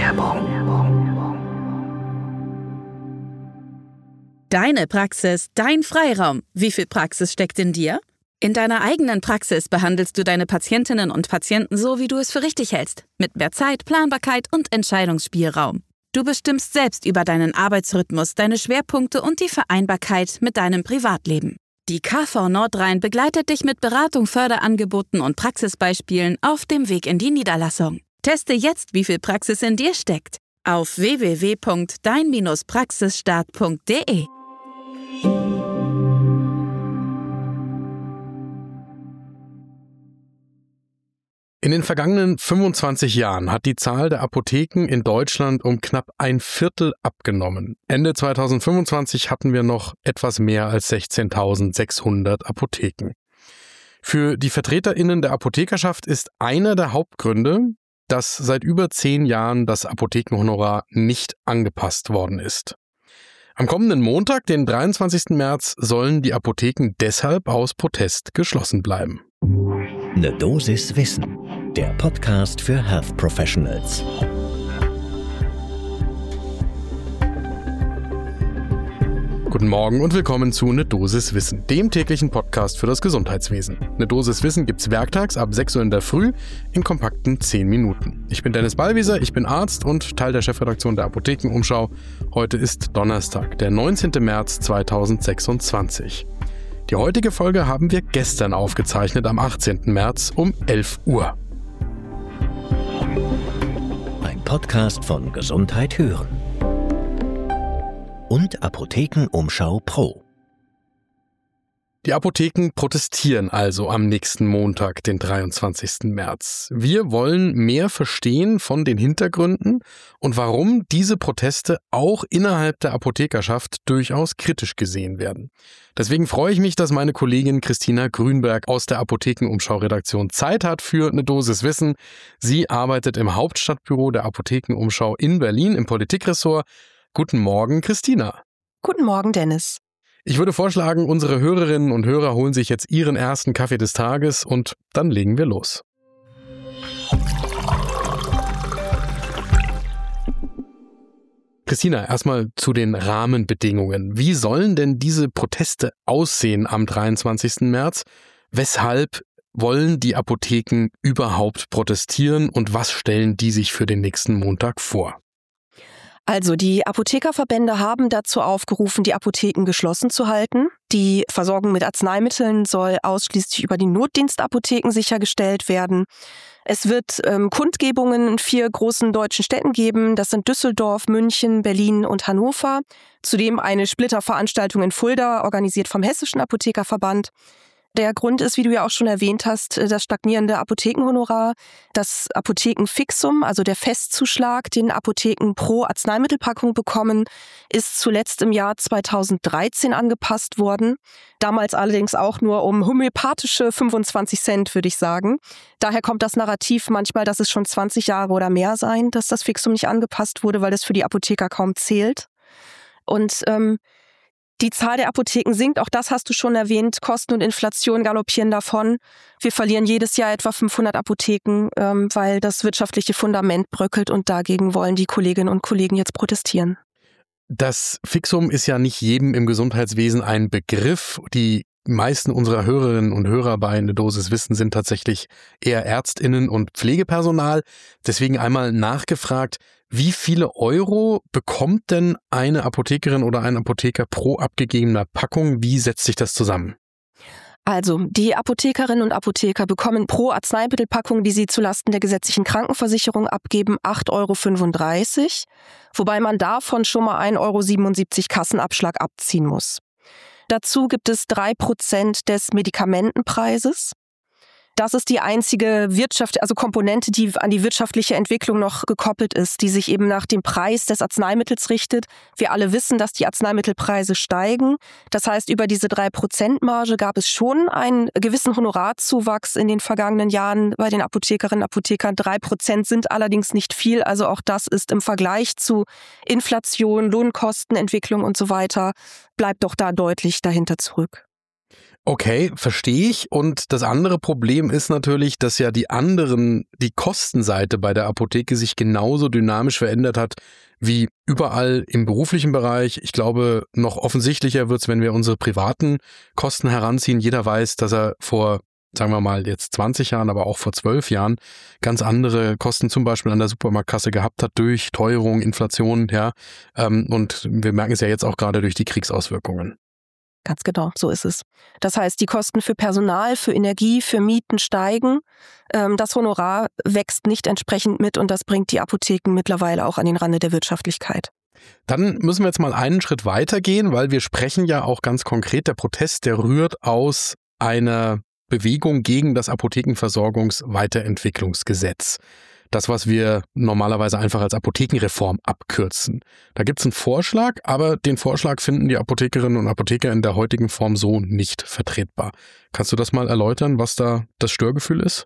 Deine Praxis, dein Freiraum. Wie viel Praxis steckt in dir? In deiner eigenen Praxis behandelst du deine Patientinnen und Patienten so, wie du es für richtig hältst. Mit mehr Zeit, Planbarkeit und Entscheidungsspielraum. Du bestimmst selbst über deinen Arbeitsrhythmus, deine Schwerpunkte und die Vereinbarkeit mit deinem Privatleben. Die KV Nordrhein begleitet dich mit Beratung, Förderangeboten und Praxisbeispielen auf dem Weg in die Niederlassung. Teste jetzt, wie viel Praxis in dir steckt. Auf www.dein-praxisstart.de. In den vergangenen 25 Jahren hat die Zahl der Apotheken in Deutschland um knapp ein Viertel abgenommen. Ende 2025 hatten wir noch etwas mehr als 16.600 Apotheken. Für die VertreterInnen der Apothekerschaft ist einer der Hauptgründe, dass seit über 10 Jahren das Apothekenhonorar nicht angepasst worden ist. Am kommenden Montag, den 23. März, sollen die Apotheken deshalb aus Protest geschlossen bleiben. Eine Dosis Wissen, der Podcast für Health Professionals. Guten Morgen und willkommen zu Eine Dosis Wissen, dem täglichen Podcast für das Gesundheitswesen. Eine Dosis Wissen gibt's werktags ab 6 Uhr in der Früh in kompakten 10 Minuten. Ich bin Dennis Ballwieser, ich bin Arzt und Teil der Chefredaktion der Apothekenumschau. Heute ist Donnerstag, der 19. März 2026. Die heutige Folge haben wir gestern aufgezeichnet, am 18. März um 11 Uhr. Ein Podcast von Gesundheit hören und Apothekenumschau Pro. Die Apotheken protestieren also am nächsten Montag, den 23. März. Wir wollen mehr verstehen von den Hintergründen und warum diese Proteste auch innerhalb der Apothekerschaft durchaus kritisch gesehen werden. Deswegen freue ich mich, dass meine Kollegin Christina Grünberg aus der Apothekenumschau-Redaktion Zeit hat für eine Dosis Wissen. Sie arbeitet im Hauptstadtbüro der Apothekenumschau in Berlin im Politikressort. Guten Morgen, Christina. Guten Morgen, Dennis. Ich würde vorschlagen, unsere Hörerinnen und Hörer holen sich jetzt ihren ersten Kaffee des Tages und dann legen wir los. Christina, erstmal zu den Rahmenbedingungen. Wie sollen denn diese Proteste aussehen am 23. März? Weshalb wollen die Apotheken überhaupt protestieren und was stellen die sich für den nächsten Montag vor? Also die Apothekerverbände haben dazu aufgerufen, die Apotheken geschlossen zu halten. Die Versorgung mit Arzneimitteln soll ausschließlich über die Notdienstapotheken sichergestellt werden. Es wird Kundgebungen in 4 großen deutschen Städten geben. Das sind Düsseldorf, München, Berlin und Hannover. Zudem eine Splitterveranstaltung in Fulda, organisiert vom Hessischen Apothekerverband. Der Grund ist, wie du ja auch schon erwähnt hast, das stagnierende Apothekenhonorar. Das Apothekenfixum, also der Festzuschlag, den Apotheken pro Arzneimittelpackung bekommen, ist zuletzt im Jahr 2013 angepasst worden. Damals allerdings auch nur um homöopathische 25 Cent, würde ich sagen. Daher kommt das Narrativ manchmal, dass es schon 20 Jahre oder mehr seien, dass das Fixum nicht angepasst wurde, weil es für die Apotheker kaum zählt. Und die Zahl der Apotheken sinkt, auch das hast du schon erwähnt. Kosten und Inflation galoppieren davon. Wir verlieren jedes Jahr etwa 500 Apotheken, weil das wirtschaftliche Fundament bröckelt und dagegen wollen die Kolleginnen und Kollegen jetzt protestieren. Das Fixum ist ja nicht jedem im Gesundheitswesen ein Begriff. Die meisten unserer Hörerinnen und Hörer bei Eine Dosis Wissen sind tatsächlich eher ÄrztInnen und Pflegepersonal. Deswegen einmal nachgefragt, wie viele Euro bekommt denn eine Apothekerin oder ein Apotheker pro abgegebener Packung? Wie setzt sich das zusammen? Also, die Apothekerinnen und Apotheker bekommen pro Arzneimittelpackung, die sie zulasten der gesetzlichen Krankenversicherung abgeben, 8,35 €, wobei man davon schon mal 1,77 € Kassenabschlag abziehen muss. Dazu gibt es 3% des Medikamentenpreises. Das ist die einzige Komponente, die an die wirtschaftliche Entwicklung noch gekoppelt ist, die sich eben nach dem Preis des Arzneimittels richtet. Wir alle wissen, dass die Arzneimittelpreise steigen. Das heißt, über diese 3%-Marge gab es schon einen gewissen Honorarzuwachs in den vergangenen Jahren bei den Apothekerinnen und Apothekern. 3% sind allerdings nicht viel. Also auch das ist im Vergleich zu Inflation, Lohnkostenentwicklung und so weiter, bleibt doch da deutlich dahinter zurück. Okay, verstehe ich. Und das andere Problem ist natürlich, dass ja die Kostenseite bei der Apotheke sich genauso dynamisch verändert hat wie überall im beruflichen Bereich. Ich glaube, noch offensichtlicher wird es, wenn wir unsere privaten Kosten heranziehen. Jeder weiß, dass er vor, sagen wir mal, jetzt 20 Jahren, aber auch vor 12 Jahren ganz andere Kosten zum Beispiel an der Supermarktkasse gehabt hat durch Teuerung, Inflation, ja. Und wir merken es ja jetzt auch gerade durch die Kriegsauswirkungen. Ganz genau, so ist es. Das heißt, die Kosten für Personal, für Energie, für Mieten steigen. Das Honorar wächst nicht entsprechend mit und das bringt die Apotheken mittlerweile auch an den Rande der Wirtschaftlichkeit. Dann müssen wir jetzt mal einen Schritt weitergehen, weil wir sprechen ja auch ganz konkret, der Protest, der rührt aus einer Bewegung gegen das Apothekenversorgungsweiterentwicklungsgesetz. Das, was wir normalerweise einfach als Apothekenreform abkürzen. Da gibt es einen Vorschlag, aber den Vorschlag finden die Apothekerinnen und Apotheker in der heutigen Form so nicht vertretbar. Kannst du das mal erläutern, was da das Störgefühl ist?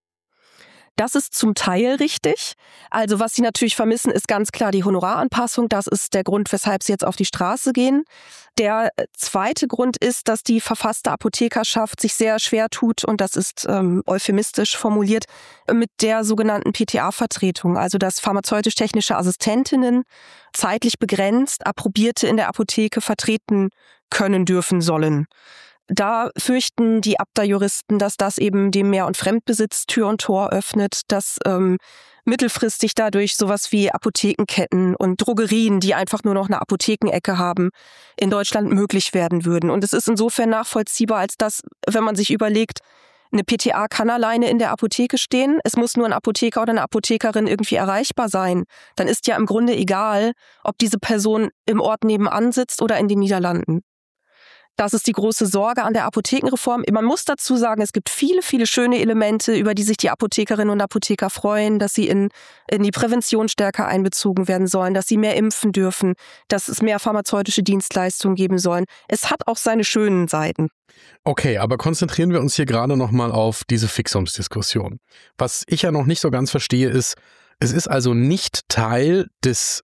Das ist zum Teil richtig. Also was sie natürlich vermissen, ist ganz klar die Honoraranpassung. Das ist der Grund, weshalb sie jetzt auf die Straße gehen. Der zweite Grund ist, dass die verfasste Apothekerschaft sich sehr schwer tut, und das ist euphemistisch formuliert, mit der sogenannten PTA-Vertretung, also dass pharmazeutisch-technische Assistentinnen zeitlich begrenzt Approbierte in der Apotheke vertreten können, dürfen, sollen. Da fürchten die Abda-Juristen, dass das eben dem Mehr- und Fremdbesitz Tür und Tor öffnet, dass mittelfristig dadurch sowas wie Apothekenketten und Drogerien, die einfach nur noch eine Apothekenecke haben, in Deutschland möglich werden würden. Und es ist insofern nachvollziehbar, als dass, wenn man sich überlegt, eine PTA kann alleine in der Apotheke stehen, es muss nur ein Apotheker oder eine Apothekerin irgendwie erreichbar sein. Dann ist ja im Grunde egal, ob diese Person im Ort nebenan sitzt oder in den Niederlanden. Das ist die große Sorge an der Apothekenreform. Man muss dazu sagen, es gibt viele, viele schöne Elemente, über die sich die Apothekerinnen und Apotheker freuen, dass sie in die Prävention stärker einbezogen werden sollen, dass sie mehr impfen dürfen, dass es mehr pharmazeutische Dienstleistungen geben sollen. Es hat auch seine schönen Seiten. Okay, aber konzentrieren wir uns hier gerade nochmal auf diese Fixumsdiskussion. Was ich ja noch nicht so ganz verstehe ist, es ist also nicht Teil des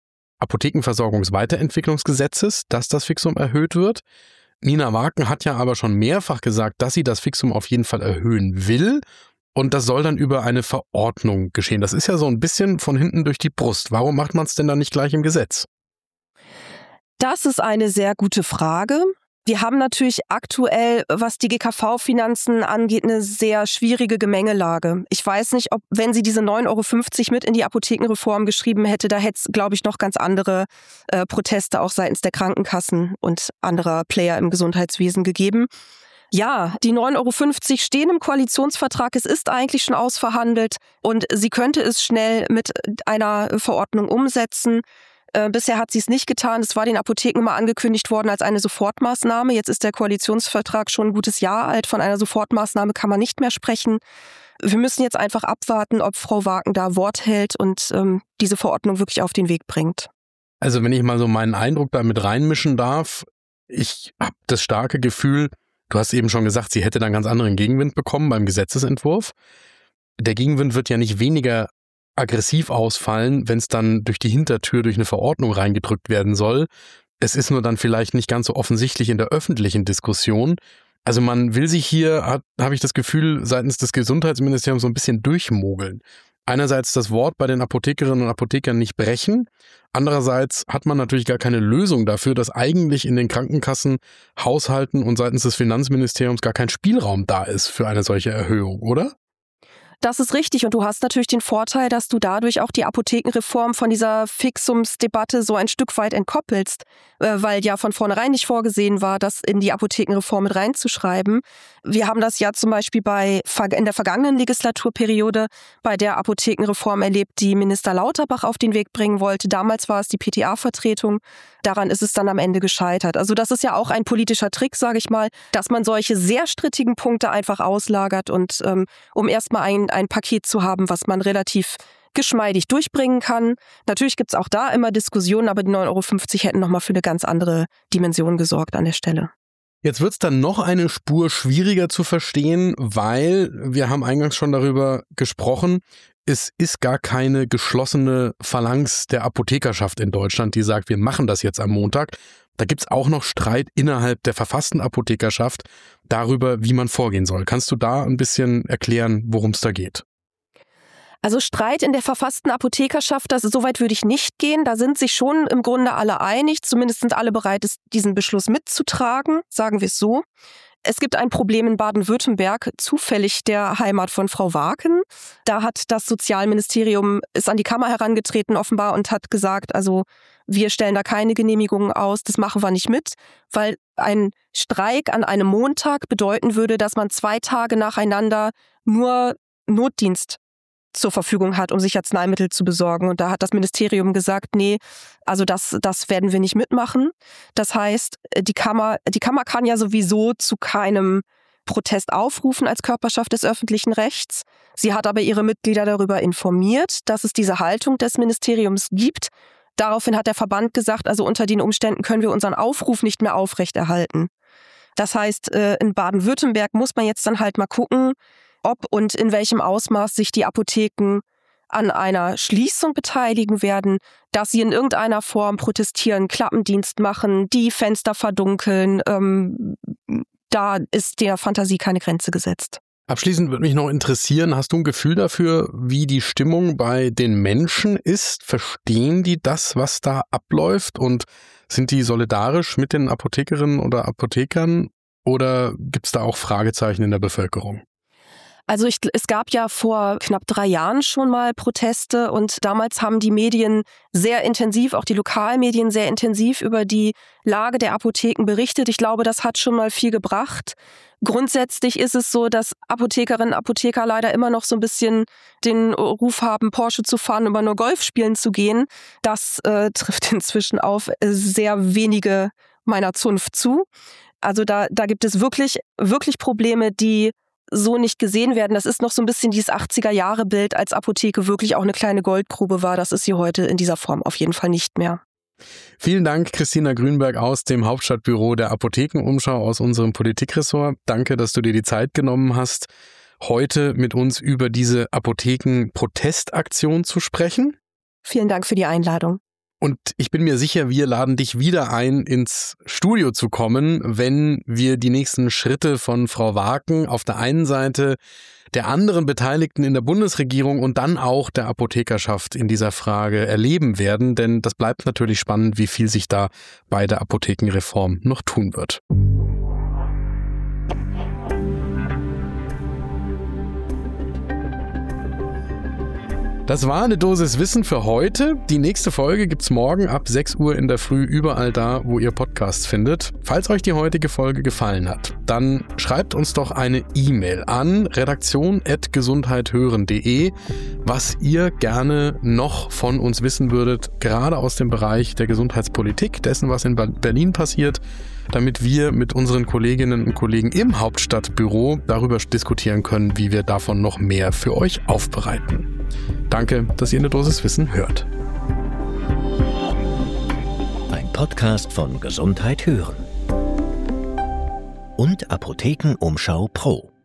Apothekenversorgungsweiterentwicklungsgesetzes, dass das Fixum erhöht wird. Nina Marken hat ja aber schon mehrfach gesagt, dass sie das Fixum auf jeden Fall erhöhen will, und das soll dann über eine Verordnung geschehen. Das ist ja so ein bisschen von hinten durch die Brust. Warum macht man es denn dann nicht gleich im Gesetz? Das ist eine sehr gute Frage. Wir haben natürlich aktuell, was die GKV-Finanzen angeht, eine sehr schwierige Gemengelage. Ich weiß nicht, ob, wenn sie diese 9,50 € mit in die Apothekenreform geschrieben hätte, da hätte es, glaube ich, noch ganz andere Proteste auch seitens der Krankenkassen und anderer Player im Gesundheitswesen gegeben. Ja, die 9,50 € stehen im Koalitionsvertrag. Es ist eigentlich schon ausverhandelt und sie könnte es schnell mit einer Verordnung umsetzen. Bisher hat sie es nicht getan. Es war den Apotheken mal angekündigt worden als eine Sofortmaßnahme. Jetzt ist der Koalitionsvertrag schon ein gutes Jahr alt. Von einer Sofortmaßnahme kann man nicht mehr sprechen. Wir müssen jetzt einfach abwarten, ob Frau Waaken da Wort hält und diese Verordnung wirklich auf den Weg bringt. Also wenn ich mal so meinen Eindruck da mit reinmischen darf, ich habe das starke Gefühl, du hast eben schon gesagt, sie hätte dann ganz anderen Gegenwind bekommen beim Gesetzesentwurf. Der Gegenwind wird ja nicht weniger aggressiv ausfallen, wenn es dann durch die Hintertür durch eine Verordnung reingedrückt werden soll. Es ist nur dann vielleicht nicht ganz so offensichtlich in der öffentlichen Diskussion. Also man will sich hier, habe ich das Gefühl, seitens des Gesundheitsministeriums so ein bisschen durchmogeln. Einerseits das Wort bei den Apothekerinnen und Apothekern nicht brechen. Andererseits hat man natürlich gar keine Lösung dafür, dass eigentlich in den Krankenkassen, Haushalten und seitens des Finanzministeriums gar kein Spielraum da ist für eine solche Erhöhung, oder? Das ist richtig und du hast natürlich den Vorteil, dass du dadurch auch die Apothekenreform von dieser Fixumsdebatte so ein Stück weit entkoppelst, weil ja von vornherein nicht vorgesehen war, das in die Apothekenreform mit reinzuschreiben. Wir haben das ja zum Beispiel in der vergangenen Legislaturperiode bei der Apothekenreform erlebt, die Minister Lauterbach auf den Weg bringen wollte. Damals war es die PTA-Vertretung. Daran ist es dann am Ende gescheitert. Also das ist ja auch ein politischer Trick, sage ich mal, dass man solche sehr strittigen Punkte einfach auslagert und um erstmal ein Paket zu haben, was man relativ geschmeidig durchbringen kann. Natürlich gibt es auch da immer Diskussionen, aber die 9,50 € hätten nochmal für eine ganz andere Dimension gesorgt an der Stelle. Jetzt wird es dann noch eine Spur schwieriger zu verstehen, weil wir haben eingangs schon darüber gesprochen, es ist gar keine geschlossene Phalanx der Apothekerschaft in Deutschland, die sagt, wir machen das jetzt am Montag. Da gibt's auch noch Streit innerhalb der verfassten Apothekerschaft darüber, wie man vorgehen soll. Kannst du da ein bisschen erklären, worum es da geht? Also Streit in der verfassten Apothekerschaft, so weit würde ich nicht gehen. Da sind sich schon im Grunde alle einig. Zumindest sind alle bereit, diesen Beschluss mitzutragen, sagen wir es so. Es gibt ein Problem in Baden-Württemberg, zufällig der Heimat von Frau Waaken. Da hat das Sozialministerium, ist an die Kammer herangetreten offenbar und hat gesagt, also wir stellen da keine Genehmigungen aus, das machen wir nicht mit, weil ein Streik an einem Montag bedeuten würde, dass man 2 Tage nacheinander nur Notdienst zur Verfügung hat, um sich Arzneimittel zu besorgen. Und da hat das Ministerium gesagt, nee, also das werden wir nicht mitmachen. Das heißt, die Kammer kann ja sowieso zu keinem Protest aufrufen als Körperschaft des öffentlichen Rechts. Sie hat aber ihre Mitglieder darüber informiert, dass es diese Haltung des Ministeriums gibt. Daraufhin hat der Verband gesagt, also unter den Umständen können wir unseren Aufruf nicht mehr aufrechterhalten. Das heißt, in Baden-Württemberg muss man jetzt dann halt mal gucken, ob und in welchem Ausmaß sich die Apotheken an einer Schließung beteiligen werden, dass sie in irgendeiner Form protestieren, Klappendienst machen, die Fenster verdunkeln. Da ist der Fantasie keine Grenze gesetzt. Abschließend würde mich noch interessieren, hast du ein Gefühl dafür, wie die Stimmung bei den Menschen ist? Verstehen die das, was da abläuft? Und sind die solidarisch mit den Apothekerinnen oder Apothekern? Oder gibt es da auch Fragezeichen in der Bevölkerung? Also es gab ja vor knapp 3 Jahren schon mal Proteste und damals haben die Medien sehr intensiv, auch die Lokalmedien sehr intensiv über die Lage der Apotheken berichtet. Ich glaube, das hat schon mal viel gebracht. Grundsätzlich ist es so, dass Apothekerinnen und Apotheker leider immer noch so ein bisschen den Ruf haben, Porsche zu fahren, aber nur Golf spielen zu gehen. Das trifft inzwischen auf sehr wenige meiner Zunft zu. Also da gibt es wirklich, wirklich Probleme, die so nicht gesehen werden. Das ist noch so ein bisschen dieses 80er-Jahre-Bild, als Apotheke wirklich auch eine kleine Goldgrube war. Das ist sie heute in dieser Form auf jeden Fall nicht mehr. Vielen Dank, Christina Grünberg aus dem Hauptstadtbüro der Apothekenumschau aus unserem Politikressort. Danke, dass du dir die Zeit genommen hast, heute mit uns über diese Apotheken-Protestaktion zu sprechen. Vielen Dank für die Einladung. Und ich bin mir sicher, wir laden dich wieder ein, ins Studio zu kommen, wenn wir die nächsten Schritte von Frau Waaken auf der einen Seite, der anderen Beteiligten in der Bundesregierung und dann auch der Apothekerschaft in dieser Frage erleben werden. Denn das bleibt natürlich spannend, wie viel sich da bei der Apothekenreform noch tun wird. Das war eine Dosis Wissen für heute. Die nächste Folge gibt's morgen ab 6 Uhr in der Früh überall da, wo ihr Podcasts findet. Falls euch die heutige Folge gefallen hat, dann schreibt uns doch eine E-Mail an redaktion@gesundheithören.de, was ihr gerne noch von uns wissen würdet, gerade aus dem Bereich der Gesundheitspolitik, dessen, was in Berlin passiert, damit wir mit unseren Kolleginnen und Kollegen im Hauptstadtbüro darüber diskutieren können, wie wir davon noch mehr für euch aufbereiten. Danke, dass ihr eine Dosis Wissen hört. Ein Podcast von Gesundheit hören und Apothekenumschau Pro.